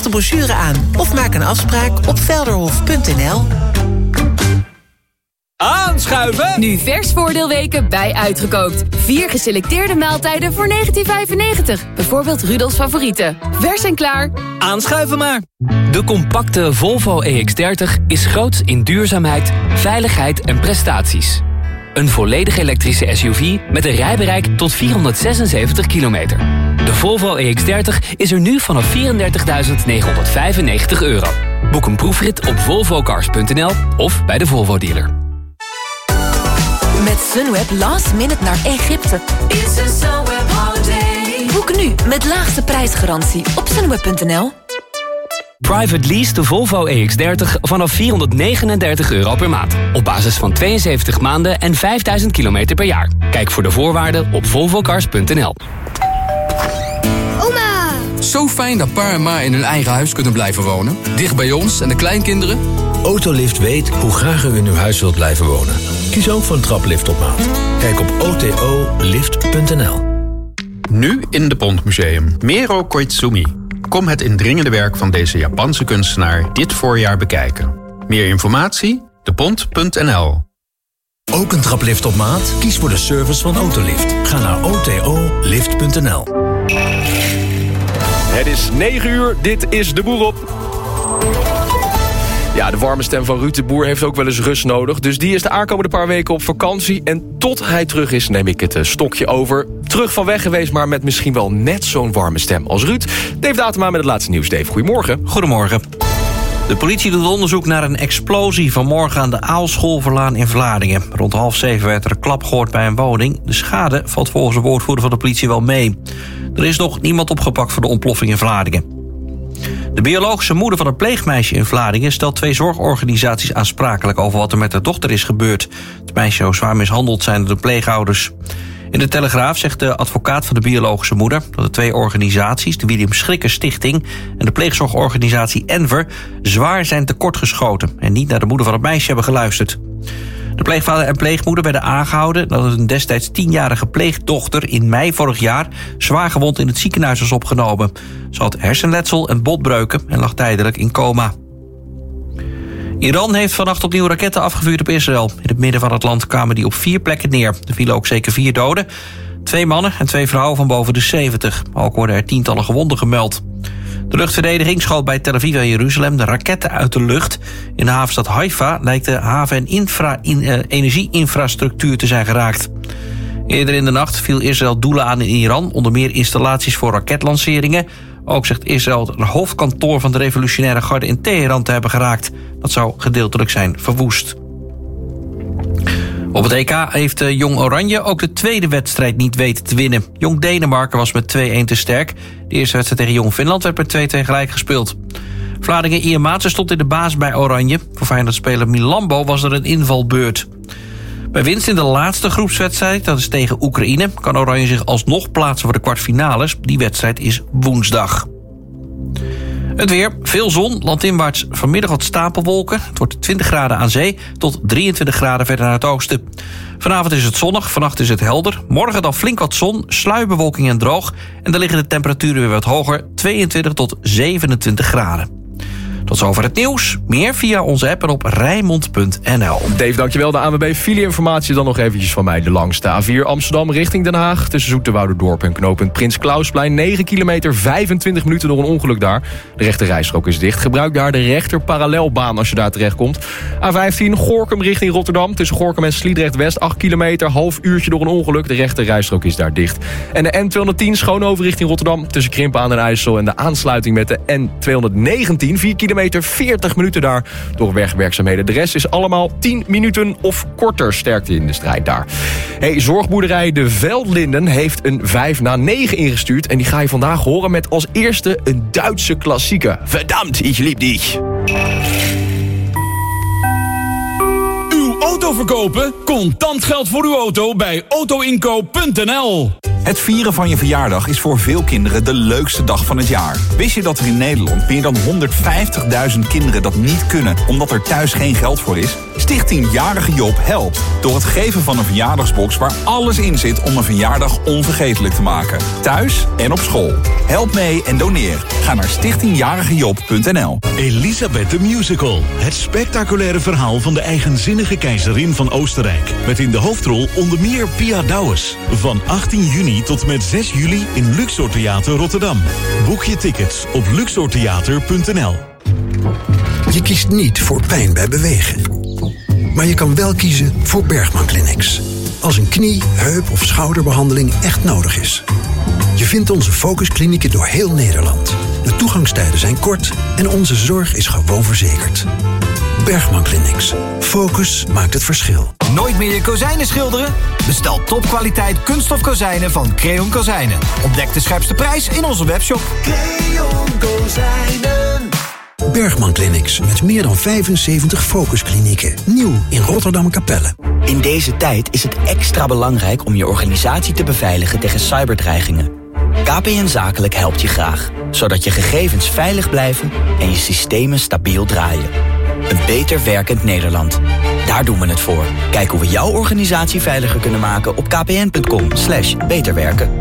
de brochure aan of maak een afspraak op velderhof.nl. Aanschuiven! Nu vers voordeelweken bij Uitgekookt. 4 geselecteerde maaltijden voor €19,95. Bijvoorbeeld Rudolfs Favorieten. Vers en klaar. Aanschuiven maar. De compacte Volvo EX30 is groots in duurzaamheid, veiligheid en prestaties. Een volledig elektrische SUV met een rijbereik tot 476 kilometer. De Volvo EX30 is er nu vanaf €34.995. Boek een proefrit op volvocars.nl of bij de Volvo dealer. Met Sunweb last minute naar Egypte. Boek nu met laagste prijsgarantie op sunweb.nl. Private lease de Volvo EX30 vanaf €439 per maand. Op basis van 72 maanden en 5000 kilometer per jaar. Kijk voor de voorwaarden op volvocars.nl. Oma! Zo fijn dat pa en ma in hun eigen huis kunnen blijven wonen. Dicht bij ons en de kleinkinderen. Autolift weet hoe graag u in uw huis wilt blijven wonen. Kies ook voor een traplift op maat. Kijk op otolift.nl. Nu in de Pontmuseum. Mero Koizumi. Kom het indringende werk van deze Japanse kunstenaar dit voorjaar bekijken. Meer informatie? depont.nl. Ook een traplift op maat? Kies voor de service van Autolift. Ga naar otolift.nl. Het is 9 uur, dit is De Boer op. Ja, de warme stem van Ruud de Boer heeft ook wel eens rust nodig. Dus die is de aankomende paar weken op vakantie. En tot hij terug is, neem ik het stokje over. Terug van weg geweest, maar met misschien wel net zo'n warme stem als Ruud. Dave Datema met het laatste nieuws. Dave, goedemorgen. Goedemorgen. De politie doet onderzoek naar een explosie vanmorgen aan de Aalscholverlaan in Vlaardingen. Rond 6:30 werd er een klap gehoord bij een woning. De schade valt volgens de woordvoerder van de politie wel mee. Er is nog niemand opgepakt voor de ontploffing in Vlaardingen. De biologische moeder van een pleegmeisje in Vlaardingen stelt 2 zorgorganisaties aansprakelijk over wat er met haar dochter is gebeurd. Het meisje zou zwaar mishandeld zijn door de pleegouders. In de Telegraaf zegt de advocaat van de biologische moeder dat de 2 organisaties, de William Schrikker Stichting en de pleegzorgorganisatie Enver, zwaar zijn tekortgeschoten en niet naar de moeder van het meisje hebben geluisterd. De pleegvader en pleegmoeder werden aangehouden nadat een destijds 10-jarige pleegdochter in mei vorig jaar zwaar gewond in het ziekenhuis was opgenomen. Ze had hersenletsel en botbreuken en lag tijdelijk in coma. Iran heeft vannacht opnieuw raketten afgevuurd op Israël. In het midden van het land kwamen die op 4 plekken neer. Er vielen ook zeker 4 doden. 2 mannen en 2 vrouwen van boven de 70. Ook worden er tientallen gewonden gemeld. De luchtverdediging schoot bij Tel Aviv en Jeruzalem de raketten uit de lucht. In de havenstad Haifa lijkt de haven- en energieinfrastructuur te zijn geraakt. Eerder in de nacht viel Israël doelen aan in Iran, onder meer installaties voor raketlanceringen. Ook zegt Israël het hoofdkantoor van de revolutionaire garde in Teheran te hebben geraakt. Dat zou gedeeltelijk zijn verwoest. Op het EK heeft Jong Oranje ook de tweede wedstrijd niet weten te winnen. Jong Denemarken was met 2-1 te sterk. De eerste wedstrijd tegen Jong Finland werd met 2-2 gelijk gespeeld. Vlaardingen Ian Maatsen stond in de baas bij Oranje. Voor Feyenoord-speler Milambo was er een invalbeurt. Bij winst in de laatste groepswedstrijd, dat is tegen Oekraïne, kan Oranje zich alsnog plaatsen voor de kwartfinales. Die wedstrijd is woensdag. Het weer, veel zon, landinwaarts vanmiddag wat stapelwolken. Het wordt 20 graden aan zee tot 23 graden verder naar het oosten. Vanavond is het zonnig, vannacht is het helder. Morgen dan flink wat zon, sluierbewolking en droog. En dan liggen de temperaturen weer wat hoger, 22 tot 27 graden. Tot zover het nieuws. Meer via onze app en op Rijnmond.nl. Dave, dankjewel. De ANWB file-informatie dan nog eventjes van mij. De langste A4 Amsterdam richting Den Haag. Tussen Zoeterwouderdorp en knooppunt Prins Klausplein. 9 kilometer, 25 minuten door een ongeluk daar. De rechte rijstrook is dicht. Gebruik daar de rechter parallelbaan als je daar terechtkomt. A15 Gorinchem richting Rotterdam. Tussen Gorinchem en Sliedrecht-West. 8 kilometer, half uurtje door een ongeluk. De rechte rijstrook is daar dicht. En de N210 Schoonhoven richting Rotterdam. Tussen Krimpen aan den IJssel en de aansluiting met de N219. 4 kilometer, 40 minuten daar door wegwerkzaamheden. De rest is allemaal 10 minuten of korter. Sterkte in de strijd daar. Zorgboerderij De Veldlinden heeft een 5 na 9 ingestuurd. En die ga je vandaag horen met als eerste een Duitse klassieker. Verdammt, ich lieb dich. Uw auto verkopen? Contant geld voor uw auto bij autoinkoop.nl. Het vieren van je verjaardag is voor veel kinderen de leukste dag van het jaar. Wist je dat er in Nederland meer dan 150.000 kinderen dat niet kunnen omdat er thuis geen geld voor is? Stichting Jarige Job helpt door het geven van een verjaardagsbox waar alles in zit om een verjaardag onvergetelijk te maken. Thuis en op school. Help mee en doneer. Ga naar stichtingjarigejob.nl. Elisabeth the Musical. Het spectaculaire verhaal van de eigenzinnige keizerin van Oostenrijk. Met in de hoofdrol onder meer Pia Douwes. Van 18 juni tot met 6 juli in Luxor Theater Rotterdam. Boek je tickets op luxortheater.nl. Je kiest niet voor pijn bij bewegen. Maar je kan wel kiezen voor Bergman Clinics. Als een knie, heup of schouderbehandeling echt nodig is. Je vindt onze focusklinieken door heel Nederland. De toegangstijden zijn kort en onze zorg is gewoon verzekerd. Bergman Clinics. Focus maakt het verschil. Nooit meer je kozijnen schilderen? Bestel topkwaliteit kunststof kozijnen van Creon Kozijnen. Ontdek de scherpste prijs in onze webshop. Creon Kozijnen. Bergman Clinics met meer dan 75 focusklinieken. Nieuw in Rotterdam-Kapelle. In deze tijd is het extra belangrijk om je organisatie te beveiligen tegen cyberdreigingen. KPN Zakelijk helpt je graag, zodat je gegevens veilig blijven en je systemen stabiel draaien. Een beter werkend Nederland. Daar doen we het voor. Kijk hoe we jouw organisatie veiliger kunnen maken op kpn.com/beterwerken.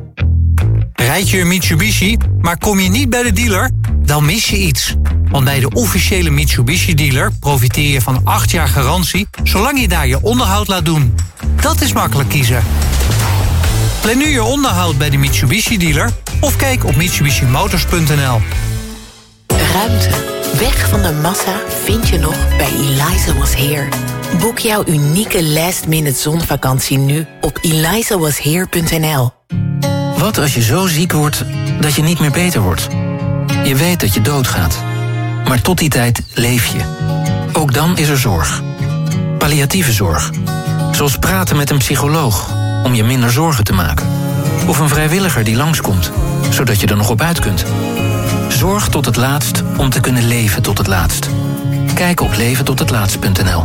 Rijd je een Mitsubishi, maar kom je niet bij de dealer? Dan mis je iets. Want bij de officiële Mitsubishi-dealer profiteer je van 8 jaar garantie, zolang je daar je onderhoud laat doen. Dat is makkelijk kiezen. Plan nu je onderhoud bij de Mitsubishi-dealer of kijk op mitsubishimotors.nl. Ruimte. Weg van de massa vind je nog bij Eliza Was Here. Boek jouw unieke last-minute zonvakantie nu op elizawashere.nl. Wat als je zo ziek wordt dat je niet meer beter wordt? Je weet dat je doodgaat. Maar tot die tijd leef je. Ook dan is er zorg. Palliatieve zorg. Zoals praten met een psycholoog om je minder zorgen te maken. Of een vrijwilliger die langskomt, zodat je er nog op uit kunt. Zorg tot het laatst om te kunnen leven tot het laatst. Kijk op leventothetlaatst.nl.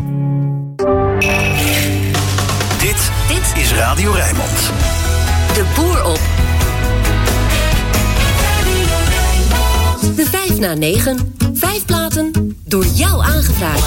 Dit is Radio Rijnmond. De boer op. De 5 na 9. 5 platen door jou aangevraagd.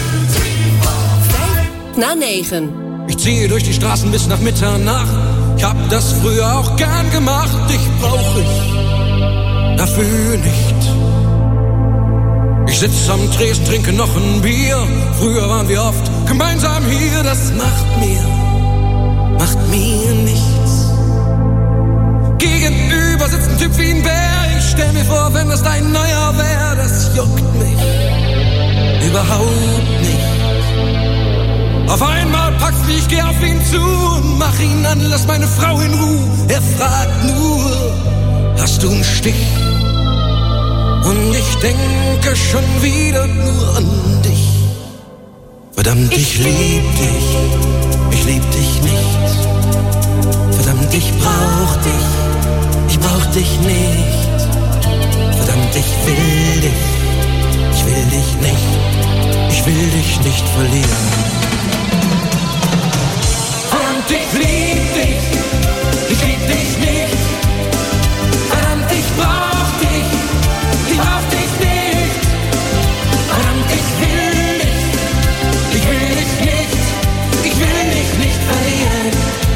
5 na 9. Ich ziehe durch die Straßen bis nach Mitternacht. Ich hab das früher auch gern gemacht. Dich brauch ich dafür nicht. Ich sitz am Tresen, trinke noch ein Bier. Früher waren wir oft gemeinsam hier. Das macht mir nichts. Gegenüber sitzt ein Typ wie ein Bär. Ich stell mir vor, wenn das dein neuer wär. Das juckt mich überhaupt nicht. Auf einmal packst mich, ich geh auf ihn zu und mach ihn an, lass meine Frau in Ruhe. Er fragt nur, hast du einen Stich? Und ich denke schon wieder nur an dich. Verdammt, ich lieb dich nicht. Verdammt, ich brauch dich nicht. Verdammt, ich will dich nicht. Ich will dich nicht verlieren. Verdammt, ich lieb dich nicht. Verdammt, ich brauch dich nicht. Verdammt, ich will dich nicht. Ich will dich nicht verlieren.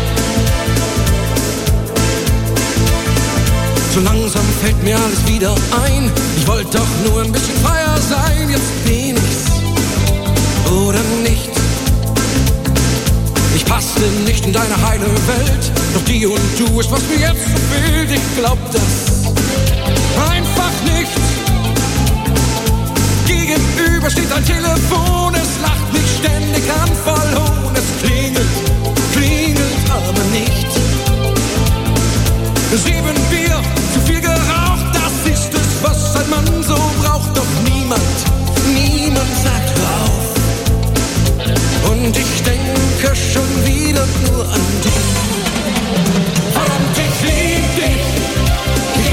So langsam fällt mir alles wieder ein. Ich wollte doch nur ein bisschen freier sein. Jetzt bin ich's oder nicht. Ich passte nicht in deine heile Welt. Doch die und du ist, was mir jetzt so fehlt. Ich glaub das einfach nicht. Gegenüber steht ein Telefon. Es lacht mich ständig an, voll Hohn. Es klingelt aber nicht. 7 Bier, zu viel geraucht. Das ist es, was ein Mann so braucht. Doch niemand sagt hör auf. Und ich denke schon wieder nur an dich. Verdammt, ich lieb dich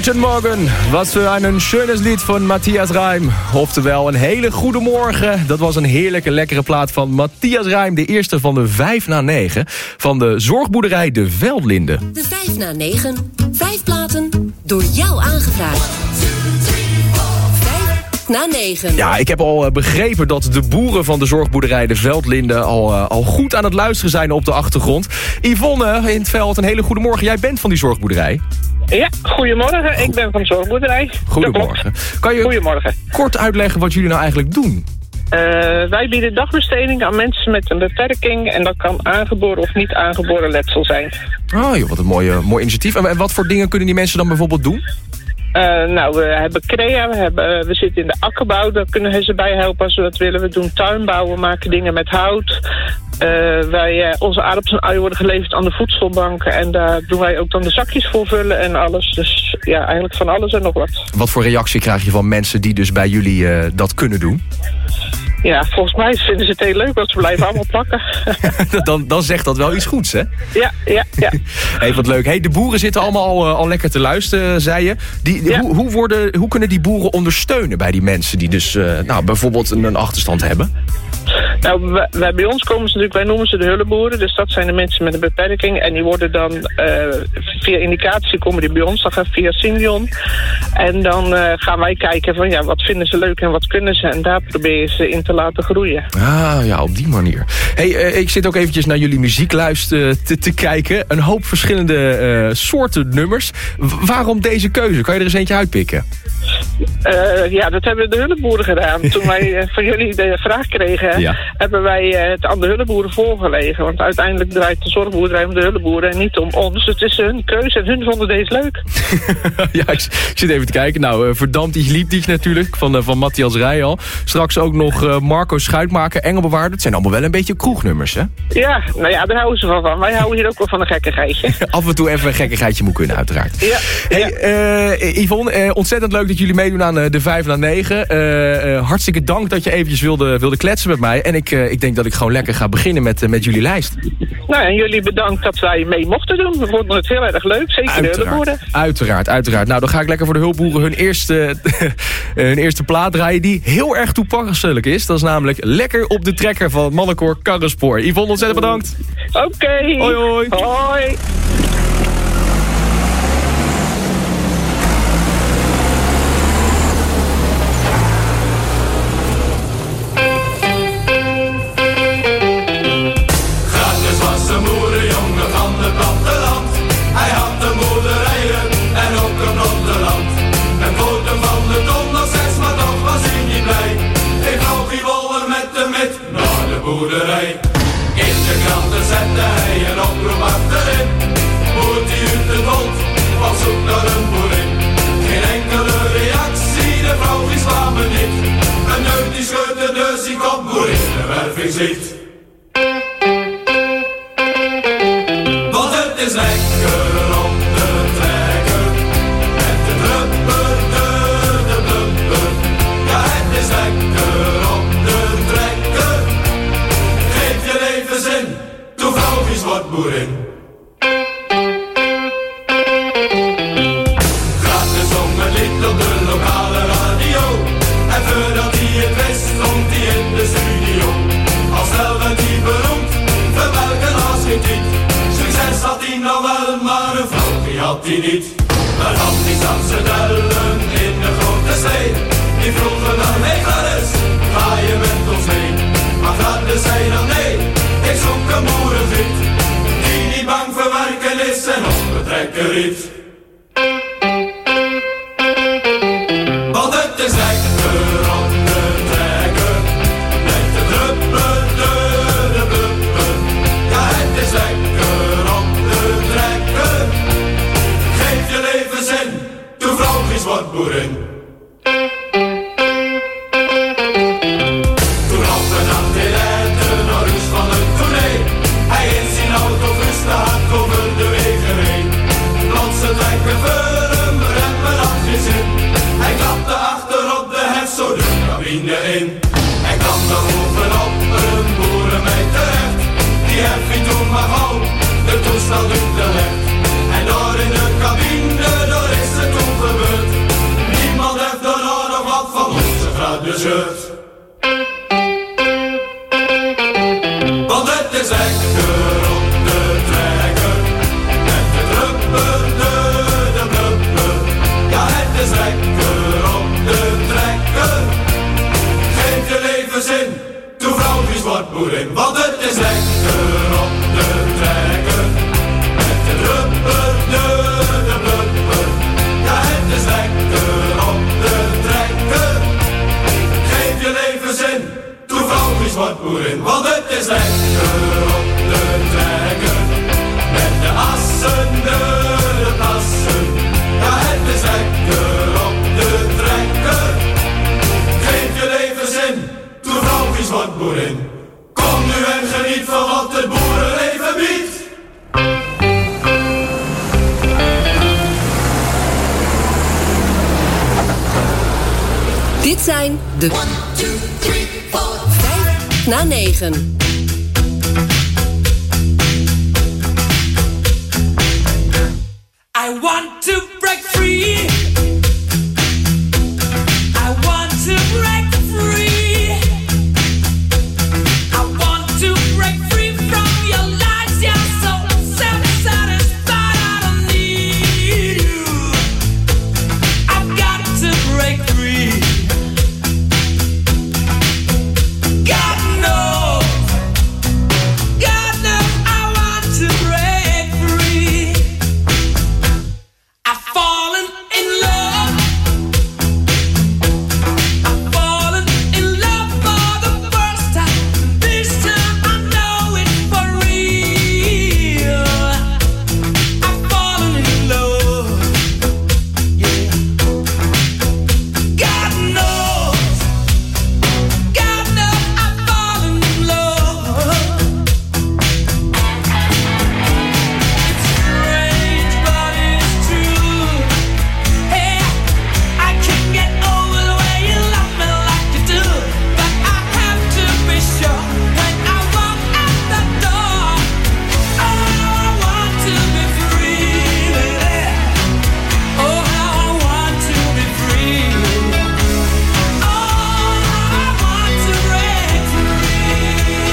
Guten Morgen, wat voor een schönes lied van Matthias Reim. Oftewel, een hele goede morgen. Dat was een heerlijke, lekkere plaat van Matthias Reim. De eerste van de 5 na 9 van de zorgboerderij De Veldlinde. De 5 na 9. 5 platen door jou aangevraagd. 5 na 9. Ja, ik heb al begrepen dat de boeren van de zorgboerderij De Veldlinde al goed aan het luisteren zijn op de achtergrond. Yvonne in het veld, een hele goede morgen. Jij bent van die zorgboerderij. Ja, goedemorgen. Ik ben van de zorgboerderij. Goedemorgen. Kan je kort uitleggen wat jullie nou eigenlijk doen? Wij bieden dagbesteding aan mensen met een beperking. En dat kan aangeboren of niet aangeboren letsel zijn. Oh joh, wat een mooi initiatief. En wat voor dingen kunnen die mensen dan bijvoorbeeld doen? We hebben CREA, we zitten in de akkerbouw, daar kunnen ze bij helpen als we dat willen. We doen tuinbouw, we maken dingen met hout. Onze aardappels en uien worden geleverd aan de voedselbanken en daar doen wij ook dan de zakjes voor vullen en alles. Dus ja, eigenlijk van alles en nog wat. Wat voor reactie krijg je van mensen die dus bij jullie dat kunnen doen? Ja, volgens mij vinden ze het heel leuk, want ze blijven allemaal plakken. dan zegt dat wel iets goeds, hè? Ja. Hey, wat leuk. Hey, de boeren zitten allemaal al lekker te luisteren, zei je. Hoe kunnen die boeren ondersteunen bij die mensen die dus bijvoorbeeld een achterstand hebben? Nou, bij ons komen ze natuurlijk, wij noemen ze de hulpboeren. Dus dat zijn de mensen met een beperking. En die worden dan via indicatie komen die bij ons. Dan gaan via Symeon. En dan gaan wij kijken van wat vinden ze leuk en wat kunnen ze. En daar probeer je ze in te laten groeien. Ah, ja, op die manier. Hey, ik zit ook eventjes naar jullie muzieklijst te kijken. Een hoop verschillende soorten nummers. Waarom deze keuze? Kan je er eens eentje uitpikken? Dat hebben de hulpboeren gedaan. Toen wij van jullie de vraag kregen, hebben wij het aan de hulpboeren voorgelegen. Want uiteindelijk draait de zorgboerderij om de hulpboeren en niet om ons. Het is hun keuze en hun vonden deze leuk. Ja, ik zit even te kijken. Nou, Verdammt dich, lieb dich natuurlijk, van Matthias Reim al. Straks ook nog Marco Schuitmaker, Engelbewaarder. Het zijn allemaal wel een beetje kroegnummers, hè? Ja, nou ja, daar houden ze van. Wij houden hier ook wel van een gekkigheidje. Af en toe even een gekkigheidje moet kunnen, uiteraard. Ja. Hey, Yvonne, ontzettend leuk dat jullie meedoen aan de 5 na 9. Hartstikke dank dat je eventjes wilde kletsen met mij. En ik denk dat ik gewoon lekker ga beginnen met jullie lijst. Nou, en jullie bedankt dat wij mee mochten doen. We vonden het heel erg leuk, zeker de hulpboeren. Uiteraard. Nou, dan ga ik lekker voor de hulpboeren hun eerste plaat draaien die heel erg toepasselijk is. Dat is namelijk Lekker op de trekker van het mannenkoor Karrenspoor. Yvonne, ontzettend bedankt. Oké. Hoi. Hoi. In de kranten zette hij een oproep achterin. Moet hij uit het hond, op zoek naar een boerin. Geen enkele reactie, de vrouw die slaat me niet. Een neut die schudt de neus, die komt boerin de werving ziet. Want het is lekker op de trekker. Met de drupper, de blubber. Ja, het is lekker op de trekker. Geef je leven zin, toen vrouwtjes wordt boerin. Gratis zong een lied op de lokale radio. En voordat hij het wist, stond hij in de studio. Al snel werd hij beroemd, voor welke haast geen tiet. Succes had hij nou wel, maar een vrouw die had hij niet. Maar had die Amsterdellen in de grote steden. Die vroegen dan, hey Gladys, ga je met ons mee? Maar Gladys zei dan nee, ik zoek een boerenvriend. Die niet bang voor werken is en op de trekker riet. Want het is lekker op de trekker. Met de drupper, de blubber. Ja, het is lekker op de trekker. Geef je leven zin, toen vrouwtjes wordt boerin. Toen op een nacht in Ente naar huis van het tournee. Hij in zijn auto staat over de wegen heen. Plots het boerin, want het is lekker op de trekker. Met de rubber, de blubber. Ja, het is lekker op de trekker. Geef je leven zin, doe vrouwtjes wat boerin, want het is lekker op de trekker. Met de assen, de plassen. Ja, het is lekker op de trekker. Geef je leven zin, doe vrouwtjes wat boerin. Kom nu en geniet van wat het boerenleven biedt. Dit zijn de 5 na 9. I want to break free. I want to break free. I want to break free from your lies. You're so self-satisfied. I don't need you. I've got to break free. God knows I want to break free. I've fallen in love. I've fallen in love for the first time. This time I know it's for real. I've fallen in love. Yeah. God knows I've fallen in love. It's strange, but it's true. Hey, I can't get over the way you love me like you do. But I have to be sure when I walk out the door. Oh, I want to be free. Oh, how I want to be free. Oh, I want to break free.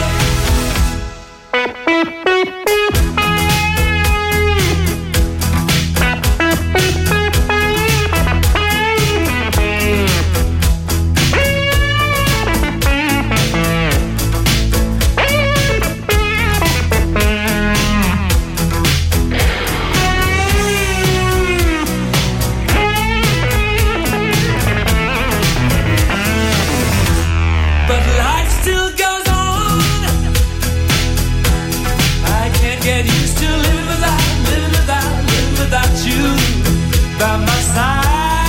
But life still goes on. I can't get used to living without you by my side.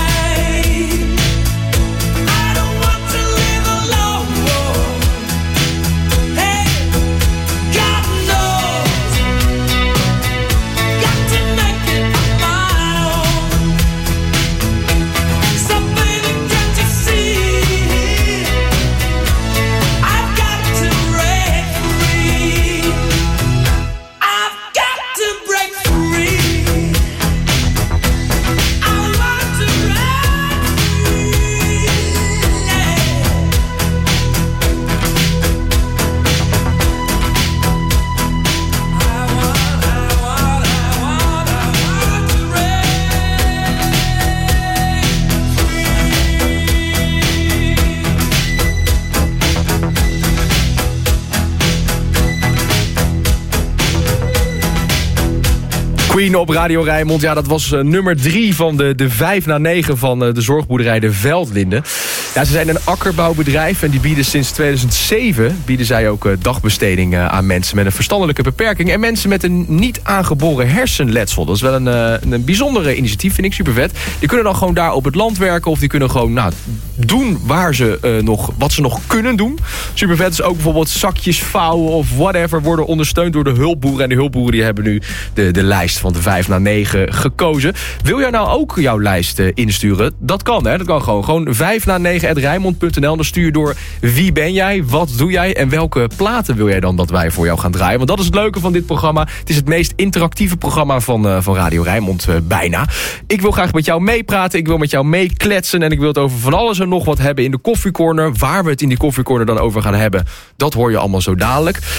I don't want to live alone. Hey, God knows, got to make it on my own. So baby, can't you see? I've got to break free. I've got to break free. I want to break free. Queen op Radio Rijnmond. Ja, dat was nummer 3 van de 5 na 9 van de zorgboerderij De Veldlinde. Ja, ze zijn een akkerbouwbedrijf en die bieden sinds 2007... bieden zij ook dagbesteding aan mensen met een verstandelijke beperking... en mensen met een niet aangeboren hersenletsel. Dat is wel een bijzondere initiatief, vind ik super vet. Die kunnen dan gewoon daar op het land werken... of die kunnen gewoon doen wat ze nog kunnen doen. Super vet is ook bijvoorbeeld zakjes vouwen of whatever... worden ondersteund door de hulpboeren. En de hulpboeren die hebben nu de lijst van de 5 na 9 gekozen. Wil jij nou ook jouw lijst insturen? Dat kan, hè? Dat kan gewoon 5 na 9@rijnmond.nl. Dan stuur je door wie ben jij, wat doe jij... en welke platen wil jij dan dat wij voor jou gaan draaien. Want dat is het leuke van dit programma. Het is het meest interactieve programma van Radio Rijnmond bijna. Ik wil graag met jou meepraten. Ik wil met jou meekletsen. En ik wil het over van alles en nog wat hebben in de koffiecorner. Waar we het in die koffiecorner dan over gaan hebben, dat hoor je allemaal zo dadelijk.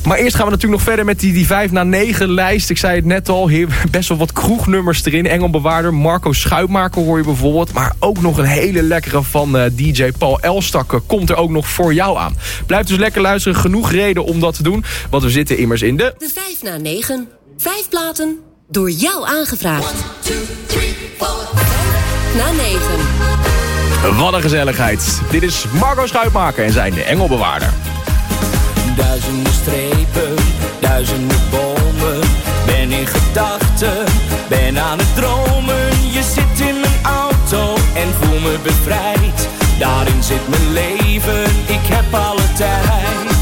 Maar eerst gaan we natuurlijk nog verder met die 5 na 9 lijst. Ik zei het net al, hier best wel wat kroegnummers erin. Engelbewaarder, Marco Schuitmaker hoor je bijvoorbeeld. Maar ook nog een hele lekkere van DJ Paul Elstak komt er ook nog voor jou aan. Blijf dus lekker luisteren, genoeg reden om dat te doen. Want we zitten immers in de 5 na 9. 5 platen door jou aangevraagd. 1, 2, 3, 4. 5 na 9. Wat een gezelligheid. Dit is Marco Schuitmaker en zijn de Engelbewaarder. Duizenden strepen, duizenden bomen. Ben in gedachten, ben aan het dromen. Je zit in mijn auto en voel me bevrijd. Daarin zit mijn leven, ik heb alle tijd.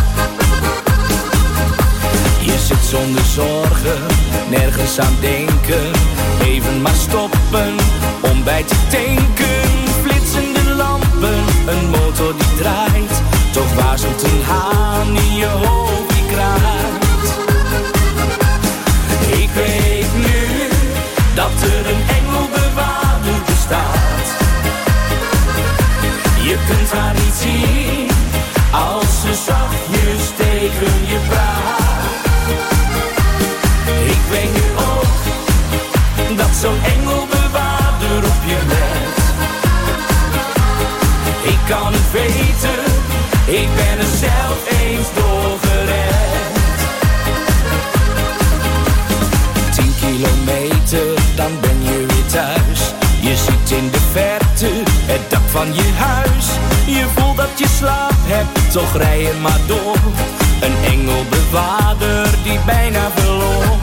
Je zit zonder zorgen, nergens aan denken. Even maar stoppen, om bij te tanken. Flitsende lampen, een motor die draait. Toch waarschuwt een haan in je hoofd die kraait. Ik weet nu dat er een engelbewaarder bestaat. Je kunt haar niet zien als ze zachtjes tegen je praat. Ik weet nu ook dat zo'n engelbewaarder op je let. Ik kan het weten, ik ben er zelf eens door gered. 10 kilometer, dan ben je weer thuis. Je ziet in de verte het dak van je huis. Je voelt dat je slaap hebt, toch rij je maar door. Een engelbewaarder die bijna verloor.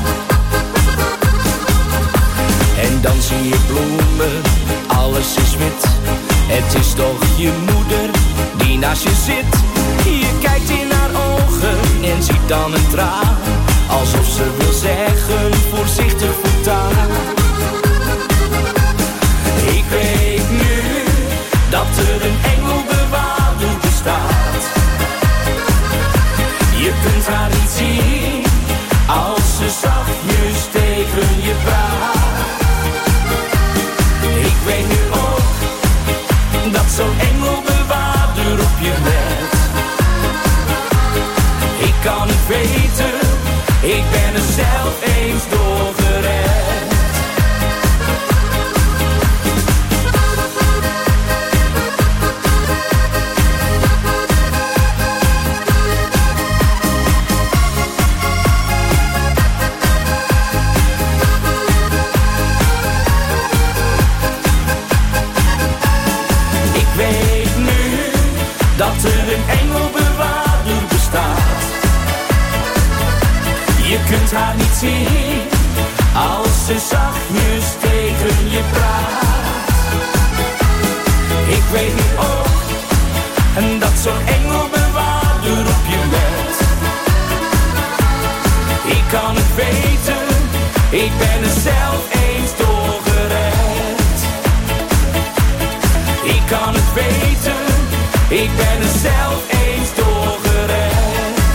En dan zie je bloemen, alles is wit. Het is toch je moeder die naast je zit. Je kijkt in haar ogen en ziet dan een traan. Alsof ze wil zeggen, voorzichtig voortaan. Ik weet nu dat er een engelbewaarder bestaat. Je kunt haar niet zien als ze zachtjes tegen je praat. Ik weet nu ook dat zo'n engelbewaarder op je let. Ik kan het weten, ik ben er zelf eens door gered. Dat er een engelbewaarder bestaat. Je kunt haar niet zien als ze zachtjes tegen je praat. Ik weet nu ook dat zo'n engelbewaarder op je let. Ik kan het weten, ik ben er zelf eens door gered. Ik kan het weten, ik ben er zelf eens door gered.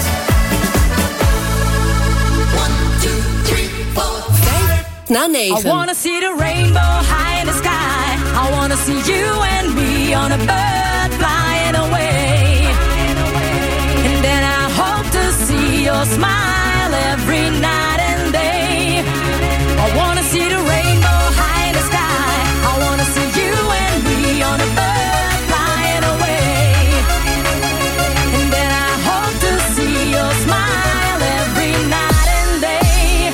1, 2, 3, 4. 5 na 9. I wanna see the rainbow high in the sky. I wanna see you and me on a bird flying away. And then I hope to see your smile every night and day. I wanna see the rainbow high in the sky. I wanna see you and me on a bird flying away. And then I hope to see your smile every night and day.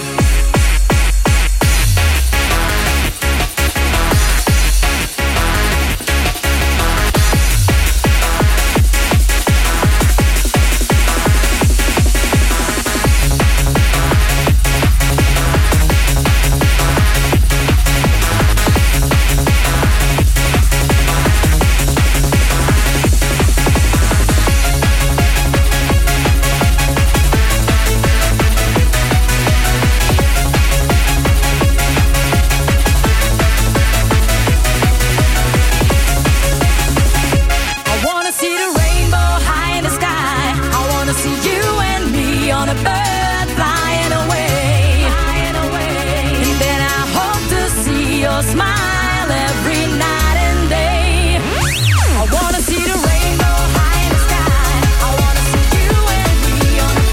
I wanna see the rainbow high in the sky. I wanna see you and me on a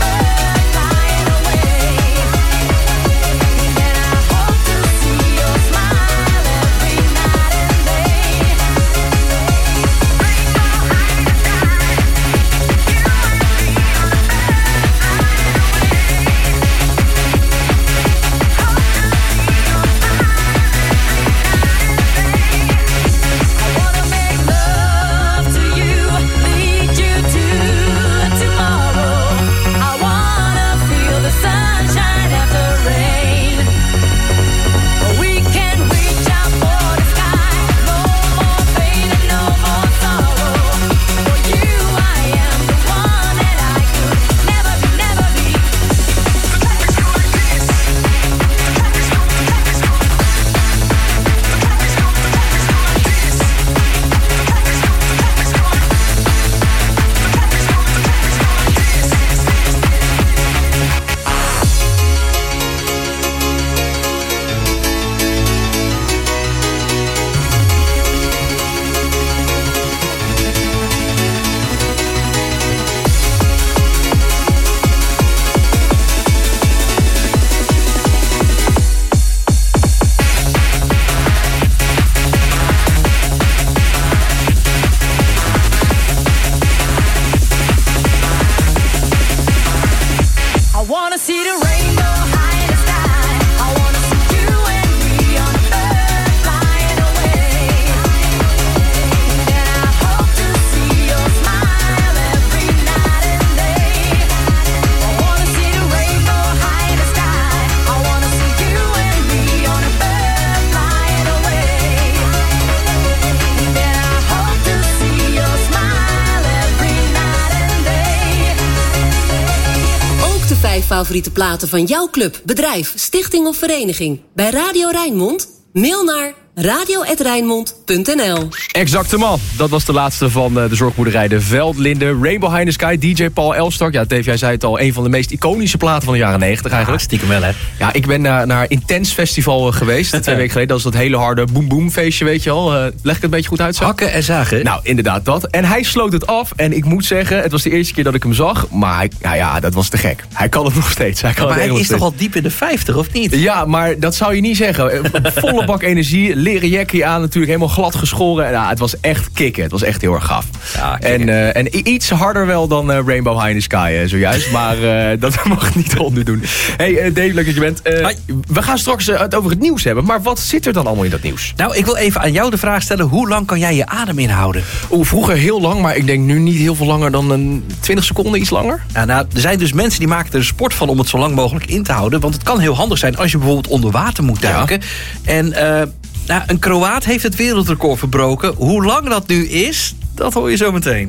see the rainbow high in the sky. I wanna see you and me on a bird flying away. And I hope to see your smile every night and day. I wanna see the rainbow high in the sky. I wanna see you and me on a bird flying away. And I hope to see your smile every night and day. Ook de 5 favoriete platen van jouw club, bedrijf, stichting of vereniging. Bij Radio Rijnmond? Mail naar radio@rijnmond.nl. Exactement. Dat was de laatste van de zorgboerderij De Veldlinde. Rainbow High in the Sky, DJ Paul Elstak. Ja, Dave, jij zei het al, een van de meest iconische platen van de jaren 90 eigenlijk. Ja, stiekem wel, hè? Ja, ik ben naar Intens Festival geweest, 2 weken geleden. Dat is dat hele harde boom-boom feestje, weet je al. Leg ik het een beetje goed uit zo? Hakken en zagen. Nou, inderdaad dat. En hij sloot het af. En ik moet zeggen, het was de eerste keer dat ik hem zag. Maar ja, dat was te gek. Hij kan het nog steeds. Maar hij is toch al diep in de 50, of niet? Ja, maar dat zou je niet zeggen. Volle bak energie, leren jackie aan, natuurlijk helemaal glad geschoren. Ja, het was echt kicken. Het was echt heel erg gaaf. Ja, en iets harder wel dan Rainbow High in the Sky zojuist. Maar dat mag niet onderdoen. Hey Dave, leuk dat je bent. We gaan straks het over het nieuws hebben. Maar wat zit er dan allemaal in dat nieuws? Nou, ik wil even aan jou de vraag stellen. Hoe lang kan jij je adem inhouden? Vroeger heel lang, maar ik denk nu niet heel veel langer dan 20 seconden, iets langer. Nou, er zijn dus mensen die maken er een sport van om het zo lang mogelijk in te houden. Want het kan heel handig zijn als je bijvoorbeeld onder water moet duiken. Ja. En een Kroaat heeft het wereldrecord verbroken. Hoe lang dat nu is, dat hoor je zo meteen.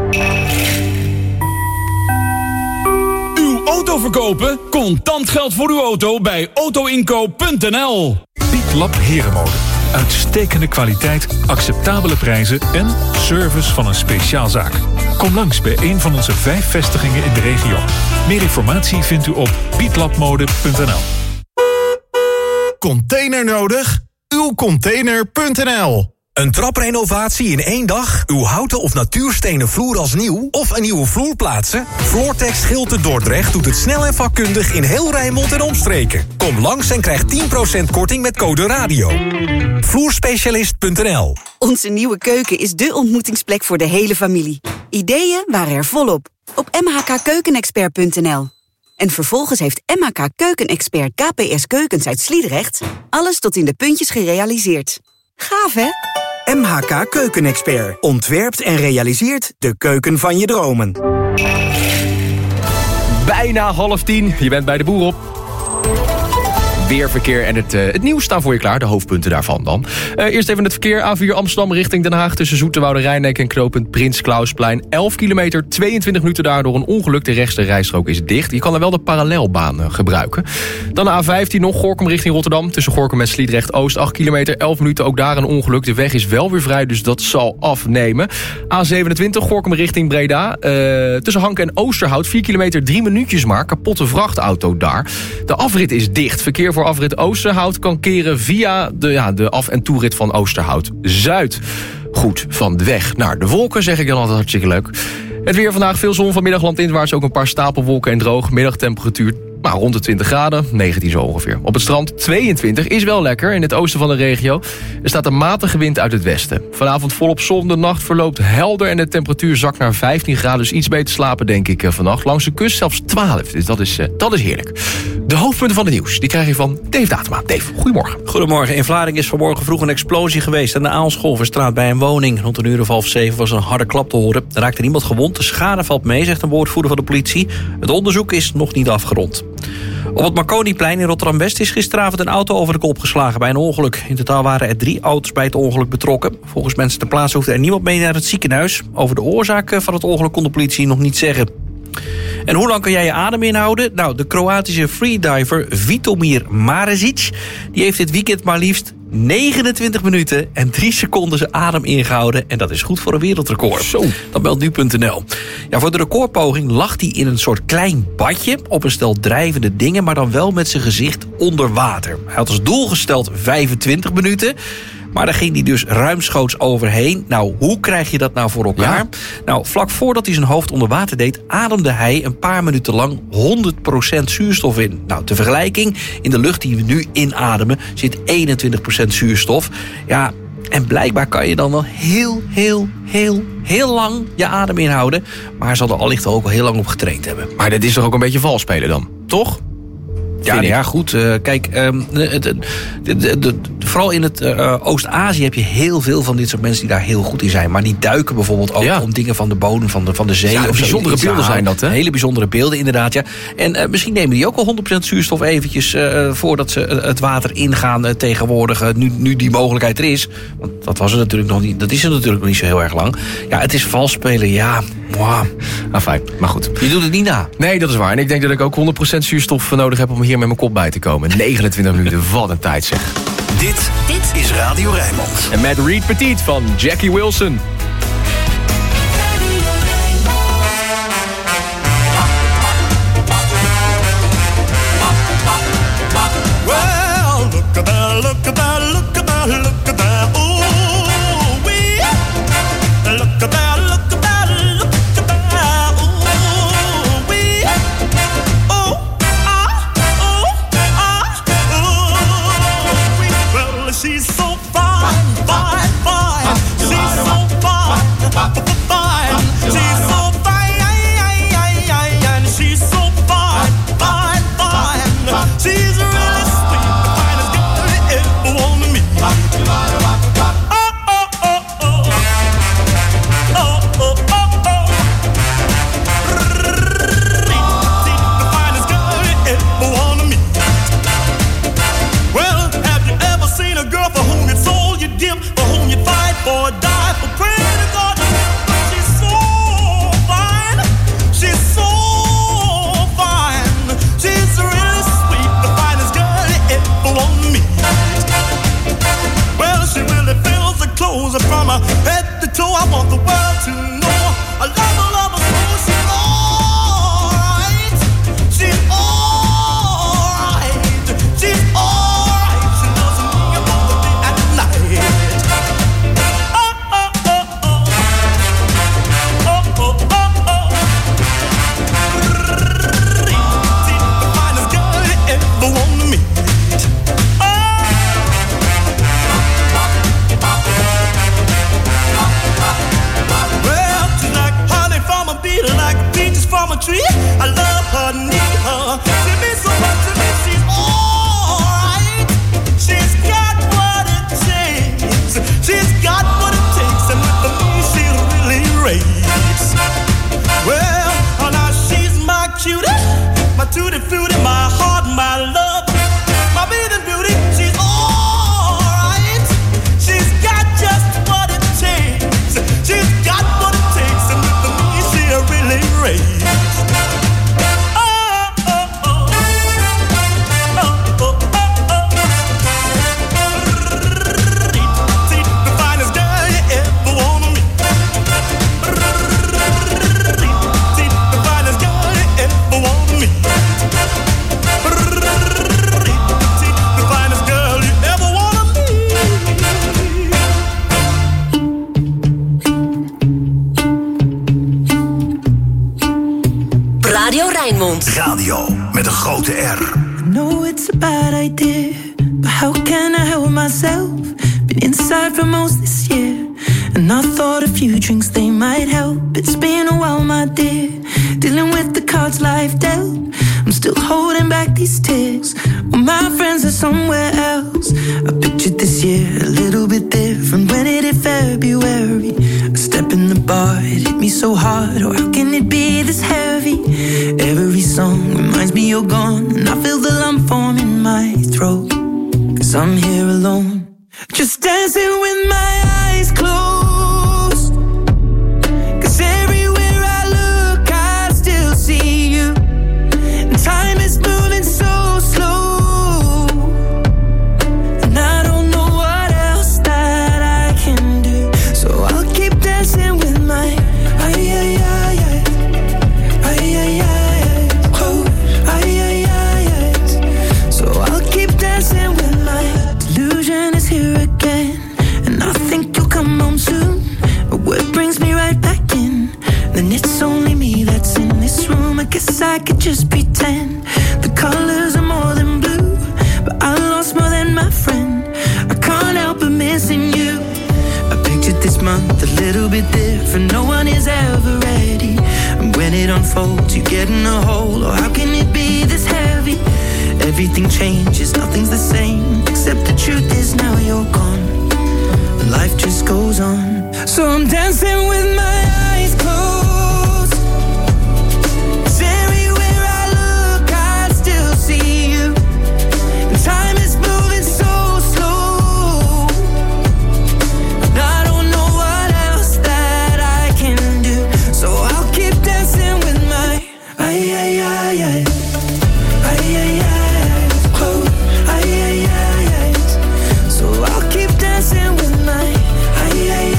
Uw auto verkopen? Contant geld voor uw auto bij autoinkoop.nl. Pietlab Herenmode. Uitstekende kwaliteit, acceptabele prijzen en service van een speciaalzaak. Kom langs bij een van onze 5 vestigingen in de regio. Meer informatie vindt u op pietlabmode.nl. Container nodig? Uwcontainer.nl. Een traprenovatie in 1 dag? Uw houten of natuurstenen vloer als nieuw? Of een nieuwe vloer plaatsen? Floortex Schilte Dordrecht doet het snel en vakkundig in heel Rijnmond en omstreken. Kom langs en krijg 10% korting met code RADIO. Vloerspecialist.nl. Onze nieuwe keuken is dé ontmoetingsplek voor de hele familie. Ideeën waren er volop. Op mhkkeukenexpert.nl. En vervolgens heeft MHK Keukenexpert KPS Keukens uit Sliedrecht alles tot in de puntjes gerealiseerd. Gaaf, hè? MHK Keukenexpert ontwerpt en realiseert de keuken van je dromen. Bijna 9:30. Je bent bij de boer op. Weerverkeer en het nieuws staan voor je klaar. De hoofdpunten daarvan dan. Eerst even het verkeer. A4 Amsterdam richting Den Haag tussen Zoeterwoude Rijndijk en knooppunt Prins Klausplein. 11 kilometer, 22 minuten daar door een ongeluk. De rechtse rijstrook is dicht. Je kan er wel de parallelbaan gebruiken. Dan de A15 nog Gorinchem richting Rotterdam. Tussen Gorinchem en Sliedrecht Oost 8 kilometer, 11 minuten. Ook daar een ongeluk. De weg is wel weer vrij, dus dat zal afnemen. A27 Gorinchem richting Breda. Tussen Hank en Oosterhout 4 kilometer, 3 minuutjes maar. Kapotte vrachtauto daar. De afrit is dicht. Verkeer voor afrit Oosterhout kan keren via de af- en toerit van Oosterhout Zuid. Goed, van de weg naar de wolken, zeg ik dan altijd hartstikke leuk. Het weer vandaag, veel zon, vanmiddag landinwaarts ook een paar stapelwolken en droog. Middagtemperatuur rond de 20 graden, 19 zo ongeveer. Op het strand 22 is wel lekker in het oosten van de regio. Er staat een matige wind uit het westen. Vanavond volop zon, de nacht verloopt helder en de temperatuur zakt naar 15 graden. Dus iets beter slapen denk ik vannacht. Langs de kust zelfs 12, dus dat is heerlijk. De hoofdpunten van het nieuws, die krijg je van Dave Datema. Dave, goedemorgen. Goedemorgen. In Vlaardingen is vanmorgen vroeg een explosie geweest aan de Aalscholverstraat bij een woning. Rond 6:30 was een harde klap te horen. Er raakte niemand gewond. De schade valt mee, zegt een woordvoerder van de politie. Het onderzoek is nog niet afgerond. Op het Marconiplein in Rotterdam-West is gisteravond een auto over de kop geslagen bij een ongeluk. In totaal waren er 3 auto's bij het ongeluk betrokken. Volgens mensen ter plaatse hoefde er niemand mee naar het ziekenhuis. Over de oorzaak van het ongeluk kon de politie nog niet zeggen. En hoe lang kan jij je adem inhouden? Nou, de Kroatische freediver Vitomir Marezic die heeft dit weekend maar liefst 29 minuten en 3 seconden zijn adem ingehouden. En dat is goed voor een wereldrecord. Zo. Dat meldt nu.nl. Ja, voor de recordpoging lag hij in een soort klein badje op een stel drijvende dingen, maar dan wel met zijn gezicht onder water. Hij had als doel gesteld 25 minuten. Maar daar ging hij dus ruimschoots overheen. Nou, hoe krijg je dat nou voor elkaar? Ja. Nou, vlak voordat hij zijn hoofd onder water deed, ademde hij een paar minuten lang 100% zuurstof in. Nou, ter vergelijking, in de lucht die we nu inademen zit 21% zuurstof. Ja, en blijkbaar kan je dan wel heel lang je adem inhouden. Maar hij zal er allicht ook al heel lang op getraind hebben. Maar dat is toch ook een beetje vals spelen dan? toch? Ja, goed. Kijk, vooral in het Oost-Azië heb je heel veel van dit soort mensen die daar heel goed in zijn. Maar die duiken bijvoorbeeld ook om dingen van de bodem van de zee. Ja, of bijzondere beelden zijn dat, hè? Hele bijzondere beelden, inderdaad, ja. En misschien nemen die ook al 100% zuurstof eventjes voordat ze het water ingaan tegenwoordig. Nu die mogelijkheid er is. Want dat was er natuurlijk nog niet. Dat is er natuurlijk nog niet zo heel erg lang. Ja, het is vals spelen, ja. Wow. Fijn, maar goed. Je doet het niet na. Nee, dat is waar. En ik denk dat ik ook 100% zuurstof nodig heb om hier met mijn kop bij te komen. 29 minuten, wat een tijd zeg. Dit is Radio Rijnmond. En met Reed Petit van Jackie Wilson. Well, look at that, look at that, look at that, look at that. Ooh, wee. Look at that, look at that, look at that. Ooh, wee. Oh, wee. Well, she's so fine, fine, fine. She's so fine, fine. She's so fine, and she's so fine, fine, fine. She's really sweet, the finest girl you ever want to meet. Or die for praying to God. She's so fine. She's so fine. She's really sweet, the finest girl you ever want to meet. Well, she really fills the clothes from her head to toe. I want the world to know I love her so. She's alright. She's alright. She's alright. She loves me both the day and night. From a tree, I love her, need her. She means so much to me. She's alright. She's got what it takes. She's got what it takes, and with me she really raves. Well, now she's my cutie, my tutti frutti, my heart, my love, my bathing beauty. She's alright. She's got just what it takes. She's got what it takes, and with me she really raves. Radio met een grote R. I know it's a bad idea, but how can I help myself? Been inside for most this year, and I thought a few drinks they might help. It's been a while, my dear, dealing with the cards life dealt. I'm still holding back these tears, well, my friends are somewhere else. I pictured this year a little bit different when it hit February. A step in the bar, it hit me so hard, oh how can it be this heavy? Every song reminds me you're gone, and I feel the lump form in my throat, 'cause I'm here alone, just dancing with my eyes closed. 'Cause everywhere I look I still see you, and time is moving so slow, and I don't know what else that I can do, so I'll keep dancing with my so I'll keep dancing with my delusion is here again, and I think you'll come home soon. But what brings me right back in? Then it's only me that's in this room. I guess I could just pretend the colors are more than blue, but I lost more than my friend. I can't help but missing you. I pictured this month a little bit different. No one is ever ready, and when it unfolds, you get in a hole. Oh, how can it be this heavy? everything changes, nothing's the same. Except the truth is now you're gone, and life just goes on. So I'm dancing with my eyes closed, 'cause everywhere I look I still see you. And time is moving so slow, and I don't know what else that I can do. So I'll keep dancing with my eyes closed, eyes. So I'll keep dancing with my eyes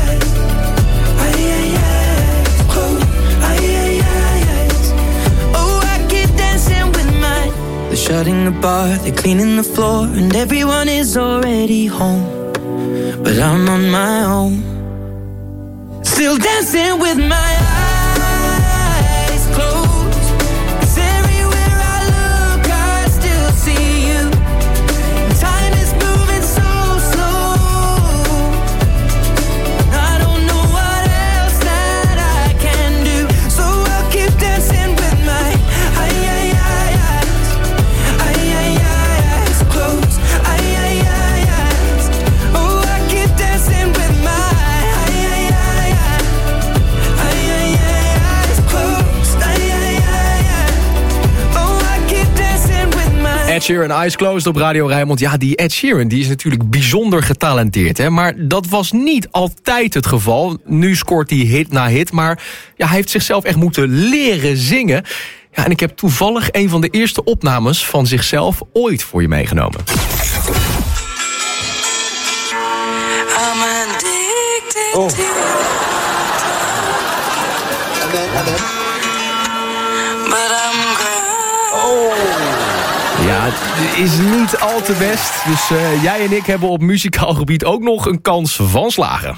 closed, eyes. Oh, I keep dancing with my. They're shutting the bar, they're cleaning the floor, and everyone is already home, but I'm on my own, still dancing with my eyes closed. 'Cause everywhere I look I still see you. Time is moving so slow, I don't know what else that I can do. So I'll keep dancing with my eyes closed, eyes. Oh, I keep dancing with my eyes closed, oh, I keep dancing with my. Ed Sheeran, Eyes Closed op Radio Rijnmond. Ja, die Ed Sheeran die is natuurlijk bijzonder getalenteerd. Hè? Maar dat was niet altijd het geval. Nu scoort hij hit na hit. Maar ja, hij heeft zichzelf echt moeten leren zingen. Ja, en ik heb toevallig een van de eerste opnames van zichzelf ooit voor je meegenomen. Oh. Ja, het is niet al te best. Dus jij en ik hebben op muzikaal gebied ook nog een kans van slagen.